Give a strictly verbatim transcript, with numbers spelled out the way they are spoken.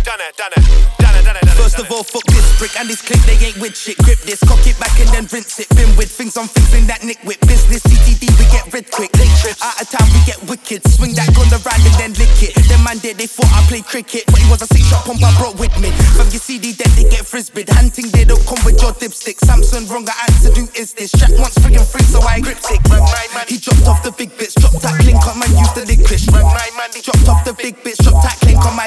done it, done it, done it, done it, done it. First of all, fuck this prick and this click, they ain't with shit. Grip this, cock it back and then rinse it. Been with things on things in that nick whip. Business C T D, we get red quick. Late trips, out of town, we get wicked. Swing that gun around and then lick it. Them man did, they thought I played cricket, but it was a six shot pump I brought with me. From your C D, then they get frisbeed. Hunting, they don't come with your dipstick. Samson, wrong answer, who is this? Jack wants friggin' free, so I grip sick. He dropped off the big bits, dropped that clink on man, used the licorice. Dropped off the big bits, dropped that clink on my